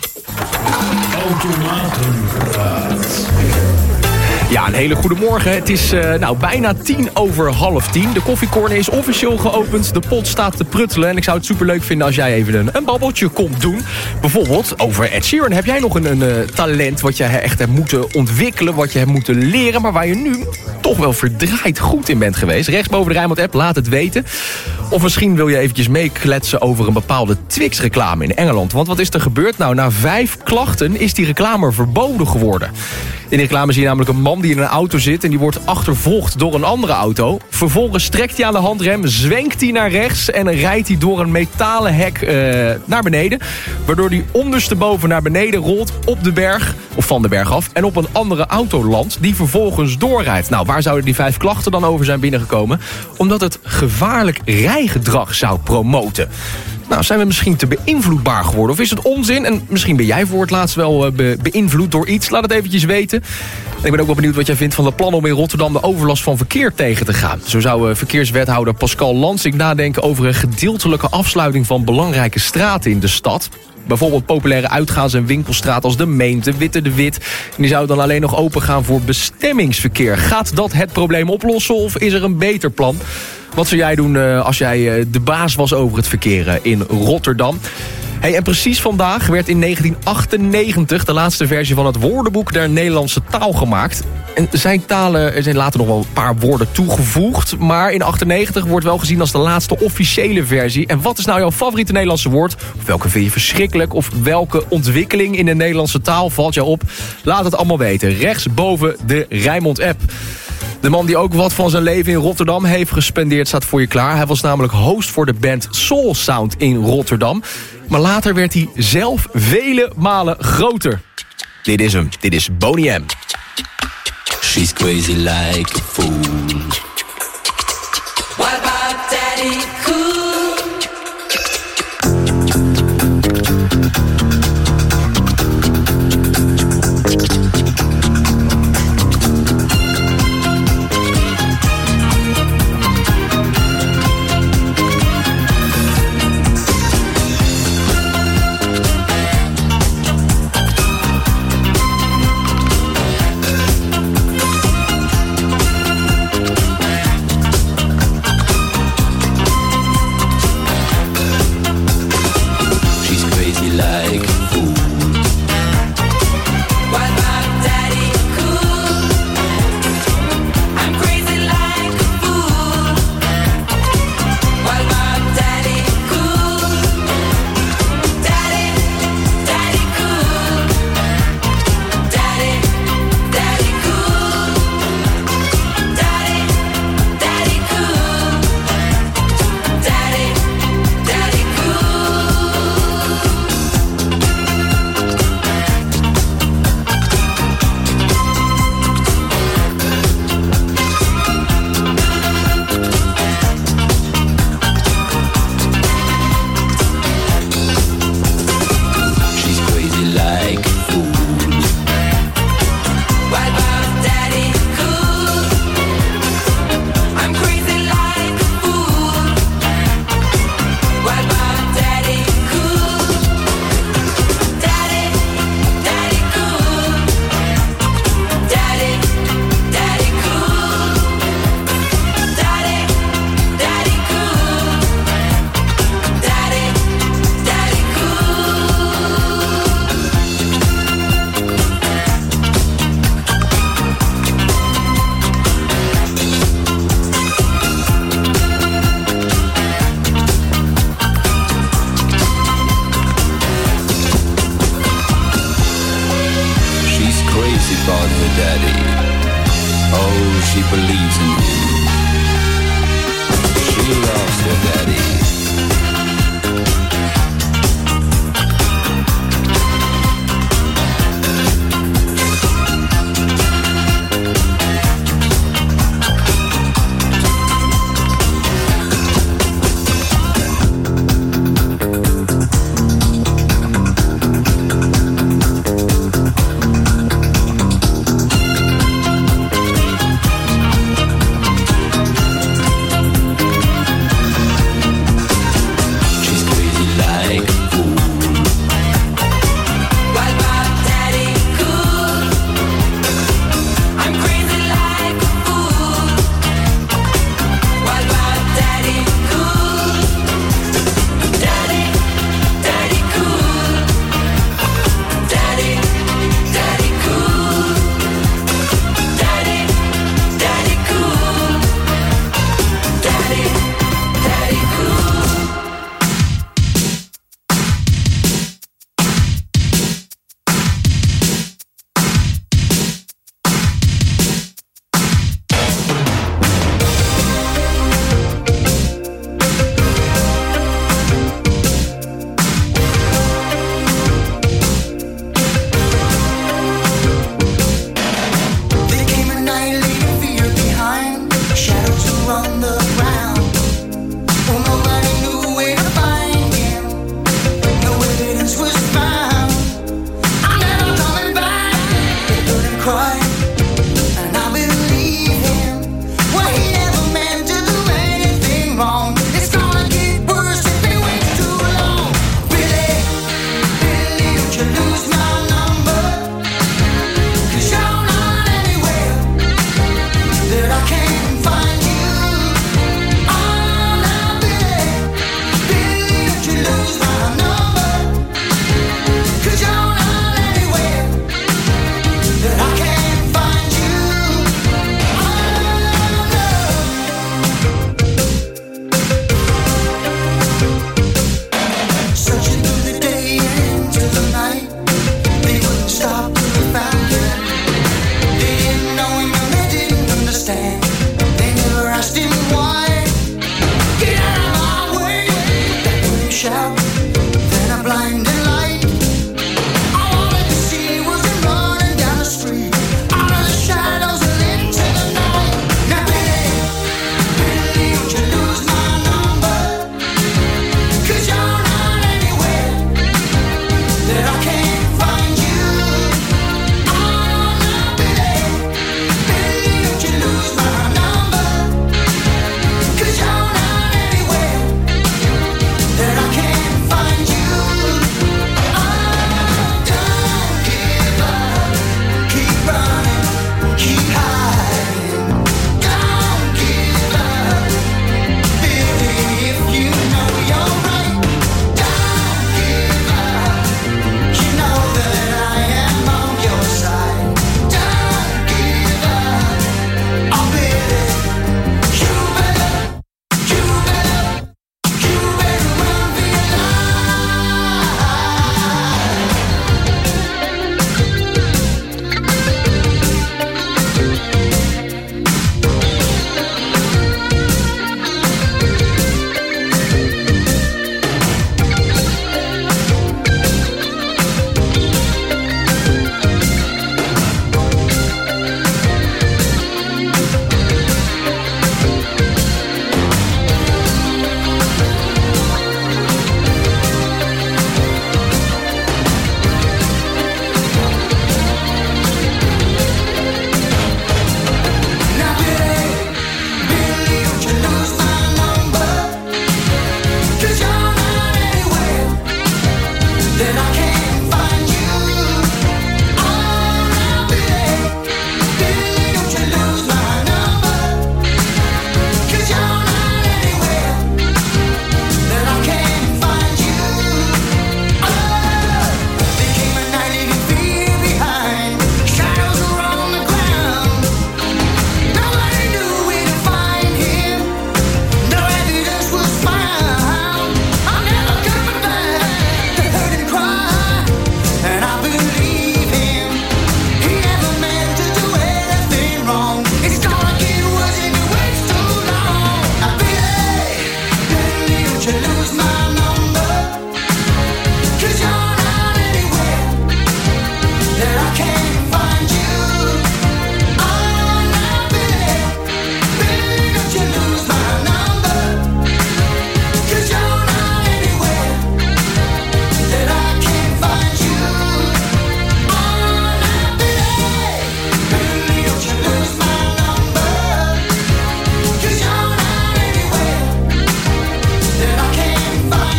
Ja, een hele goede morgen. Het is bijna 10:10. De koffiecorner is officieel geopend. De pot staat te pruttelen. En ik zou het superleuk vinden als jij even een babbeltje komt doen. Bijvoorbeeld over Ed Sheeran. Heb jij nog een talent wat je echt hebt moeten ontwikkelen? Wat je hebt moeten leren, maar waar je nu toch wel verdraaid goed in bent geweest? Rechtsboven de Rijnmond app, laat het weten. Of misschien wil je eventjes meekletsen over een bepaalde Twix-reclame in Engeland. Want wat is er gebeurd? Nou, na 5 klachten is die reclame verboden geworden. In de reclame zie je namelijk een man die in een auto zit en die wordt achtervolgd door een andere auto. Vervolgens trekt hij aan de handrem, zwenkt hij naar rechts en rijdt hij door een metalen hek naar beneden. Waardoor hij ondersteboven naar beneden rolt op de berg, of van de berg af, en op een andere auto landt die vervolgens doorrijdt. Nou, waar zouden die 5 klachten dan over zijn binnengekomen? Omdat het gevaarlijk rijgedrag zou promoten. Nou, zijn we misschien te beïnvloedbaar geworden? Of is het onzin? En misschien ben jij voor het laatst wel beïnvloed door iets. Laat het eventjes weten. En ik ben ook wel benieuwd wat jij vindt van de plan om in Rotterdam de overlast van verkeer tegen te gaan. Zo zou verkeerswethouder Pascal Lansing nadenken over een gedeeltelijke afsluiting van belangrijke straten in de stad. Bijvoorbeeld populaire uitgaans- en winkelstraat als de Meent, Witte de Wit. En die zou dan alleen nog open gaan voor bestemmingsverkeer. Gaat dat het probleem oplossen of is er een beter plan? Wat zou jij doen als jij de baas was over het verkeer in Rotterdam? Hey, en precies vandaag werd in 1998 de laatste versie van het woordenboek der Nederlandse taal gemaakt. En er zijn later nog wel een paar woorden toegevoegd. Maar in 98 wordt wel gezien als de laatste officiële versie. En wat is nou jouw favoriete Nederlandse woord? Of welke vind je verschrikkelijk? Of welke ontwikkeling in de Nederlandse taal valt jou op? Laat het allemaal weten. Rechtsboven de Rijnmond app. De man die ook wat van zijn leven in Rotterdam heeft gespendeerd staat voor je klaar. Hij was namelijk host voor de band Soul Sound in Rotterdam. Maar later werd hij zelf vele malen groter. Dit is hem. Dit is Boney M. She's crazy like a fool. What about Daddy Cool?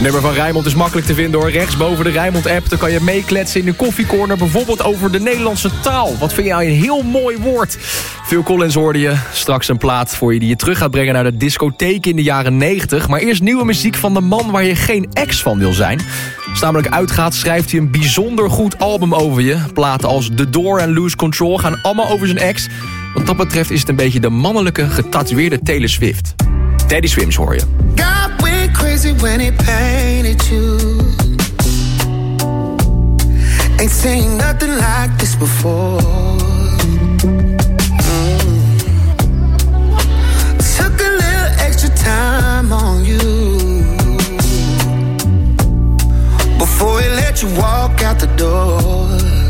Nummer van Rijnmond is makkelijk te vinden hoor. Rechtsboven de Rijnmond-app. Dan kan je meekletsen in de koffiecorner. Bijvoorbeeld over de Nederlandse taal. Wat vind jij een heel mooi woord? Phil Collins hoorde je. Straks een plaat voor je die je terug gaat brengen naar de discotheek in de jaren 90. Maar eerst nieuwe muziek van de man waar je geen ex van wil zijn. Als het namelijk uitgaat schrijft hij een bijzonder goed album over je. Platen als The Door en Lose Control gaan allemaal over zijn ex. Wat dat betreft is het een beetje de mannelijke getatoeëerde Taylor Swift. Teddy Swims hoor je. God went crazy when he painted you. Ain't seen nothing like this before. Took a little extra time on you before he let you walk out the door.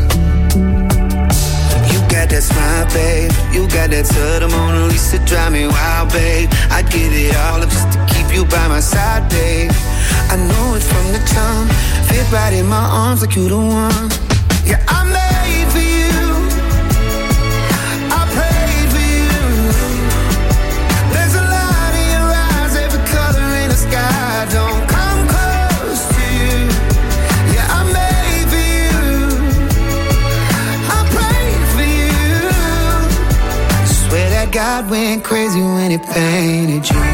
You got that smile, babe. You got that to the Mona Lisa, drive me wild, babe. I'd give it all up just to keep you by my side, babe. I know it from the jump. Fit right in my arms like you the one. Yeah, I'm made for you. I prayed for you. There's a light in your eyes, every color in the sky. Don't come close to you. Yeah, I'm made for you. I prayed for you. Swear that God went crazy when he painted you.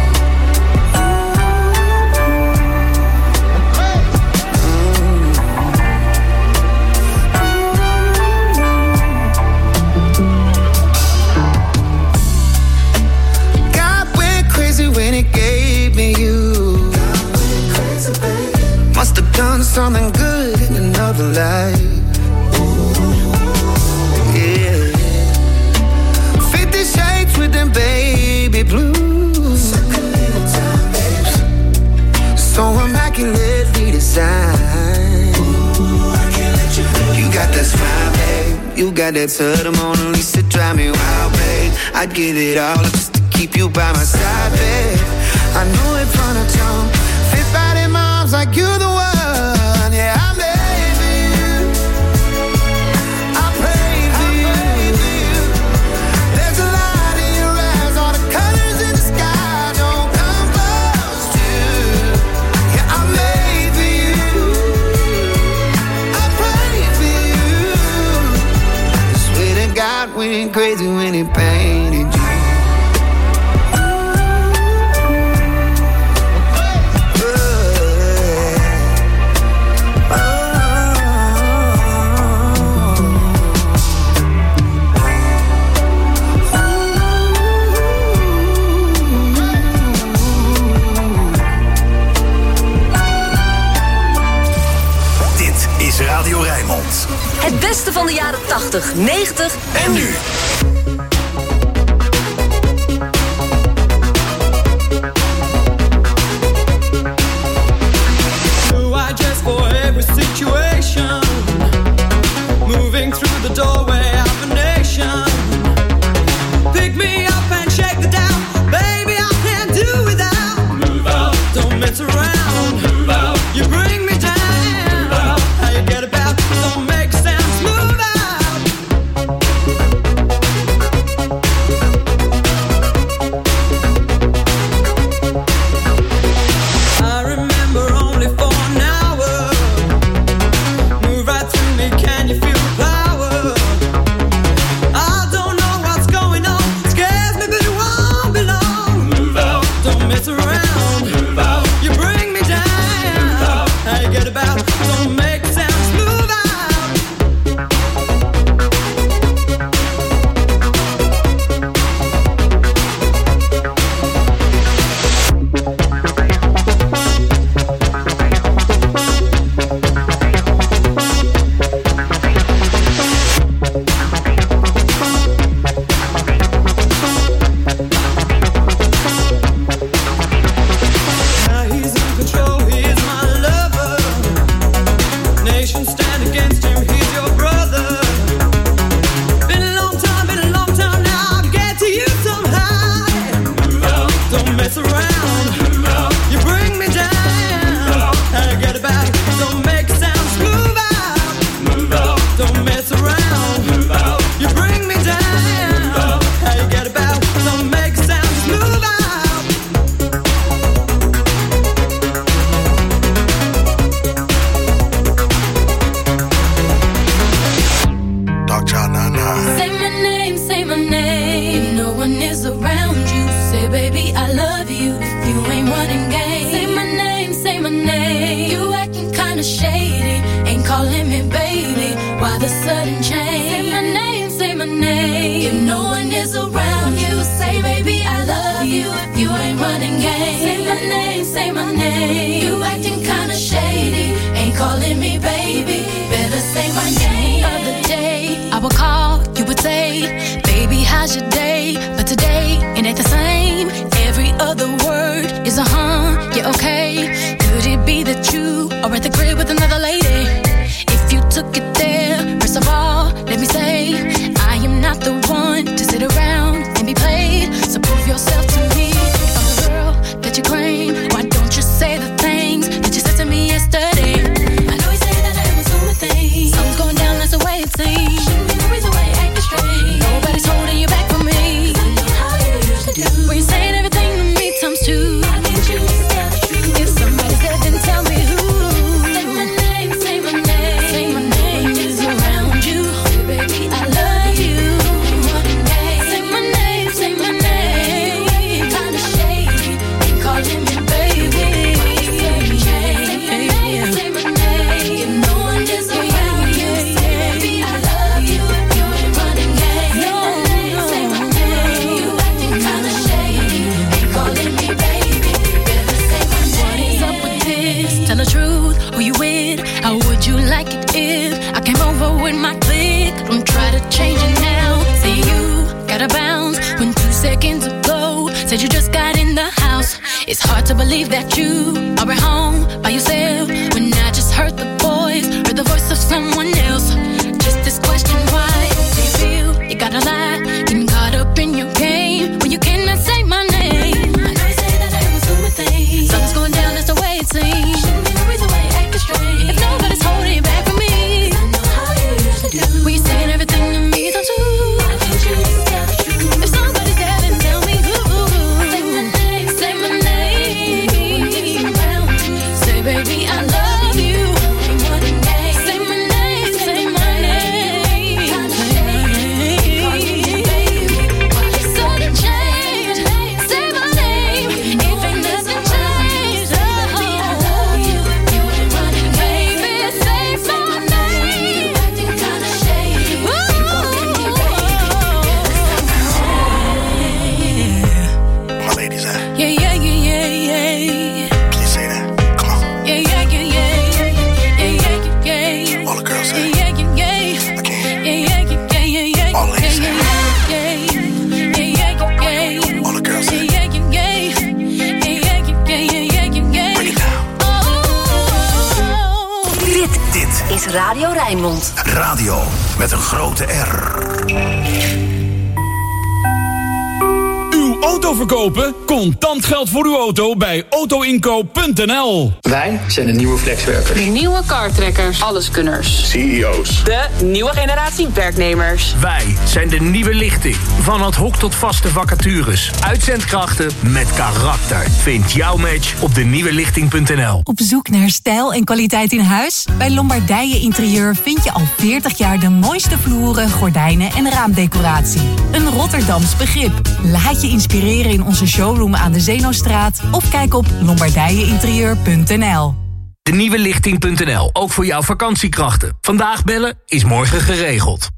Done something good in another life. Yeah. 50 shades with them baby blues. So immaculately designed. You got that smile, babe. You got that to the Mona Lisa, drive me wild, babe. I'd give it all up just to keep you by my side, babe. I know it from the jump. Fit right in my arms like you're the one. Went crazy when he painted you. Dit is Radio Rijnmond. Het beste van de jaren 80, 90 en nu. Moving through the doorway of a nation. Pick me up and shake the down. Baby, I can't do without. Move out. Don't mess around. Move out. You bring me down. Move out. How you get about? Don't make sense. Move out. baby, I love you. If you ain't running game, say my name, say my name. You acting kinda shady, ain't calling me baby. Why the sudden change? Say my name, say my name. If no one is around you, say baby, I love you. If you ain't running game, say my name, say my name. You acting kinda shady, ain't calling me baby. Better say my name. The other day, I would call, you would say, baby, how's your day? But today, it ain't the same. Every other word is a yeah, okay. Could it be that you are at the crib with another lady? If you took it there, first of all, let me say, I am not the one to sit around and be played. So prove yourself to me. If I'm the girl that you claim, why don't you say the things that you said to me yesterday? I know you say that I am assuming things. Something's going down, that's the way it seems. Shouldn't be the reason why you're acting strange. Nobody's holding you back from me. 'Cause I know how you usually do. When you're saying everything to me times two. I need you to tell the truth. If somebody's dead, then tell me who. Say my name, say my name. Say my name is around you. Baby, I love you. Say my name, say my name. Kinda shady, ain't calling me baby. Say my name, say my name. If no one is around you, say baby, I love you. You ain't running game. Say my name, you acting kinda shady, ain't calling me baby. Better say my name. What's up with this? Tell the truth, who you with? How would you like it if I came over with my clique? Don't try to change it now. Say you gotta bounce when 2 seconds ago said you just got in the house. It's hard to believe that you are at home by yourself when I just heard the voice, heard the voice of someone else. Just this question, why do you feel you gotta lie, getting caught up in your game when you cannot say my name? I know you say that I am assuming things. Something's going down, that's the way it seems. Shouldn't be the reason why you're acting strange. If nobody's holding you back from me, 'cause I know how you usually do. When you're saying everything to me times two. I need you to tell the truth. If somebody's there, then tell me who. Say my name, say my name. Say baby, I love you. Say my name, say my name. Sudden change, say my name. If ain't nothing changed, baby, I love you. You ain't running, baby. Say my name. Acting kinda shady. My ladies, Yeah, yeah, yeah, yeah, yeah. can you say that? Come on. Yeah, yeah, yeah, yeah, yeah, yeah, yeah, yeah. All the girls say Yeah, yeah, yeah, yeah. Again. Yeah, yeah, yeah, yeah, yeah. All ladies say Yeah, yeah, yeah, yeah. All the girls say Yeah, yeah, yeah, yeah. Yeah, yeah, yeah, yeah, yeah. Break it down. Dit is Radio Rijnmond. Radio met een grote R. Uw auto verkopen? Contant geld voor uw auto bij autoinkoop.nl. Wij zijn de nieuwe flexwerkers. De nieuwe kartrekkers. Alleskunners. CEO's. De nieuwe generatie werknemers. Wij zijn de nieuwe lichting. Van ad hoc tot vaste vacatures. Uitzendkrachten met karakter. Vind jouw match op denieuwelichting.nl. Op zoek naar stijl en kwaliteit in huis? Bij Lombardije Interieur vind je al 40 jaar de mooiste vloeren, gordijnen en raamdecoratie. Een Rotterdams begrip. Laat je inspireren in onze showroom aan de Zeenostraat of kijk op lombardijeinterieur.nl. Denieuwelichting.nl, ook voor jouw vakantiekrachten. Vandaag bellen is morgen geregeld.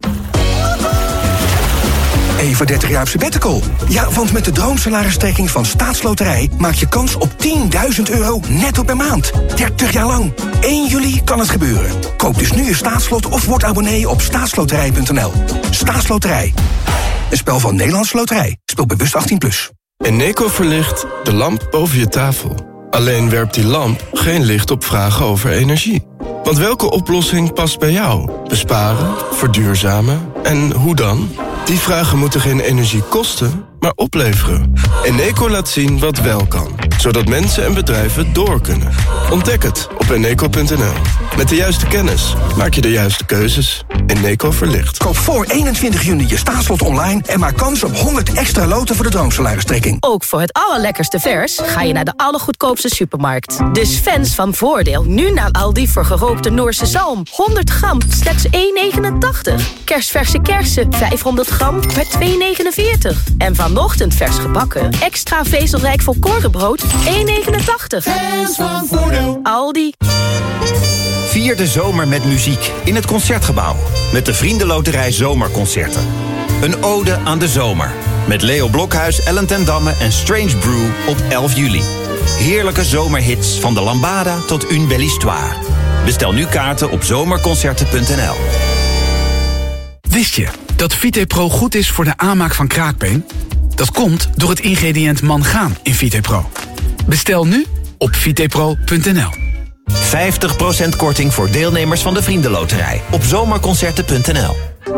Even 30 jaar op sabbatical. Ja, want met de droomsalaristrekking van Staatsloterij maak je kans op €10.000 netto per maand. 30 jaar lang. 1 juli kan het gebeuren. Koop dus nu je staatslot of word abonnee op staatsloterij.nl. Staatsloterij. Een spel van Nederlandse Loterij. Speel bewust 18+. Eneco verlicht de lamp boven je tafel. Alleen werpt die lamp geen licht op vragen over energie. Want welke oplossing past bij jou? Besparen, verduurzamen en hoe dan? Die vragen moeten geen energie kosten, maar opleveren. Eneco laat zien wat wel kan. zodat mensen en bedrijven door kunnen. Ontdek het op Eneco.nl. Met de juiste kennis maak je de juiste keuzes. Eneco verlicht. Koop voor 21 juni je staatslot online en maak kans op 100 extra loten voor de droomsalaristrekking. Ook voor het allerlekkerste vers ga je naar de allergoedkoopste supermarkt. Dus fans van Voordeel, nu naar Aldi voor gerookte Noorse zalm. 100 gram, slechts €1,89. Kerstverse kersen, 500 gram, maar €2,49. En vanochtend vers gebakken, extra vezelrijk volkorenbrood, €1,89. Fans van Voordeel. Aldi. Vier de zomer met muziek in het Concertgebouw. Met de Vriendenloterij Zomerconcerten. Een ode aan de zomer. Met Leo Blokhuis, Ellen ten Damme en Strange Brew op 11 juli. Heerlijke zomerhits van de Lambada tot Une Belle Histoire. Bestel nu kaarten op zomerconcerten.nl. Wist je dat VitePro goed is voor de aanmaak van kraakbeen? Dat komt door het ingrediënt mangaan in VitePro. Bestel nu op vitepro.nl. 50% korting voor deelnemers van de Vriendenloterij op zomerconcerten.nl.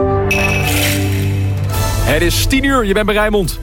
Het is 10:00, je bent bij Rijnmond.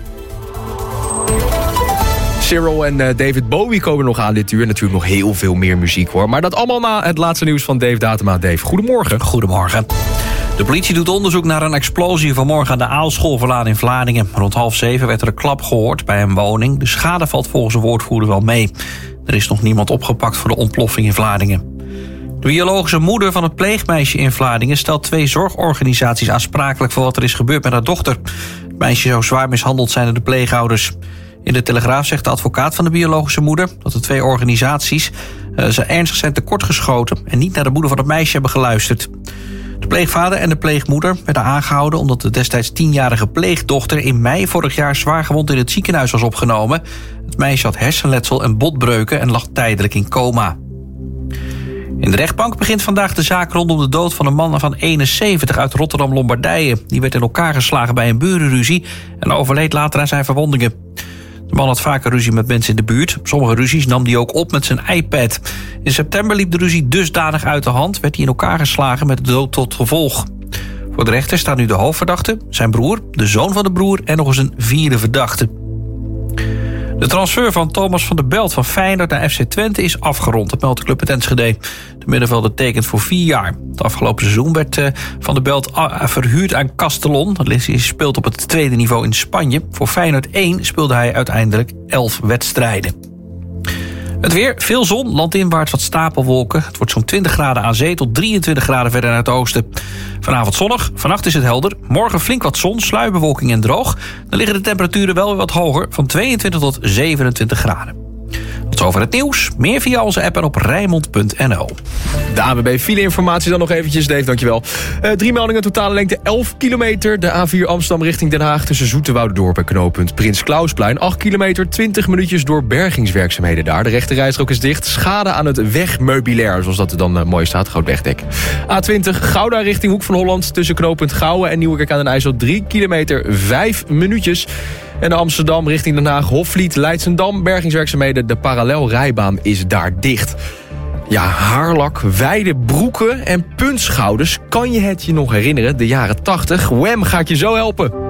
Cyril en David Bowie komen nog aan dit uur. Natuurlijk nog heel veel meer muziek hoor. Maar dat allemaal na het laatste nieuws van Dave Datema. Dave, goedemorgen. Goedemorgen. De politie doet onderzoek naar een explosie vanmorgen aan de Aalschoolverlaan in Vlaardingen. Rond 6:30 werd er een klap gehoord bij een woning. De schade valt volgens een woordvoerder wel mee. Er is nog niemand opgepakt voor de ontploffing in Vlaardingen. De biologische moeder van het pleegmeisje in Vlaardingen stelt 2 zorgorganisaties aansprakelijk voor wat er is gebeurd met haar dochter. Het meisje zou zwaar mishandeld zijn door de pleegouders. In de Telegraaf zegt de advocaat van de biologische moeder dat de 2 organisaties ze ernstig zijn tekortgeschoten en niet naar de moeder van het meisje hebben geluisterd. De pleegvader en de pleegmoeder werden aangehouden omdat de destijds 10-jarige pleegdochter in mei vorig jaar zwaar gewond in het ziekenhuis was opgenomen. Het meisje had hersenletsel en botbreuken en lag tijdelijk in coma. In de rechtbank begint vandaag de zaak rondom de dood van een man van 71 uit Rotterdam-Lombardije. Die werd in elkaar geslagen bij een burenruzie en overleed later aan zijn verwondingen. De man had vaker ruzie met mensen in de buurt. Sommige ruzies nam hij ook op met zijn iPad. In september liep de ruzie dusdanig uit de hand, werd hij in elkaar geslagen met de dood tot gevolg. Voor de rechter staat nu de hoofdverdachte, zijn broer, de zoon van de broer en nog eens een 4e verdachte. De transfer van Thomas van der Belt van Feyenoord naar FC Twente is afgerond. Dat meldt de club uit Enschede. De middenvelder tekent voor 4 jaar. Het afgelopen seizoen werd Van der Belt verhuurd aan Castellon. Hij speelt op het 2e niveau in Spanje. Voor Feyenoord 1 speelde hij uiteindelijk 11 wedstrijden. Het weer, veel zon, landinwaarts wat stapelwolken. Het wordt zo'n 20 graden aan zee tot 23 graden verder naar het oosten. Vanavond zonnig, vannacht is het helder. Morgen flink wat zon, sluierbewolking en droog. Dan liggen de temperaturen wel weer wat hoger, van 22 tot 27 graden. Tot zover het nieuws. Meer via onze app en op Rijnmond.nl. De ANWB file-informatie dan nog eventjes, Dave, dankjewel. 3 meldingen, totale lengte 11 kilometer. De A4 Amsterdam richting Den Haag tussen Zoeterwouderdorp en knooppunt Prins Klausplein. 8 kilometer, 20 minuutjes door bergingswerkzaamheden daar. De rechte rijstrook is dicht. Schade aan het wegmeubilair, zoals dat er dan mooi staat, groot wegdek. A20 Gouda richting Hoek van Holland tussen knooppunt Gouwen en Nieuwerkerk aan den IJssel. 3 kilometer, 5 minuutjes. En de Amsterdam richting Den Haag, Hofvliet, Leidsendam, bergingswerkzaamheden. De parallelrijbaan is daar dicht. Ja, haarlak, wijde broeken en puntschouders. Kan je het je nog herinneren? De jaren 80. Wham gaat je zo helpen.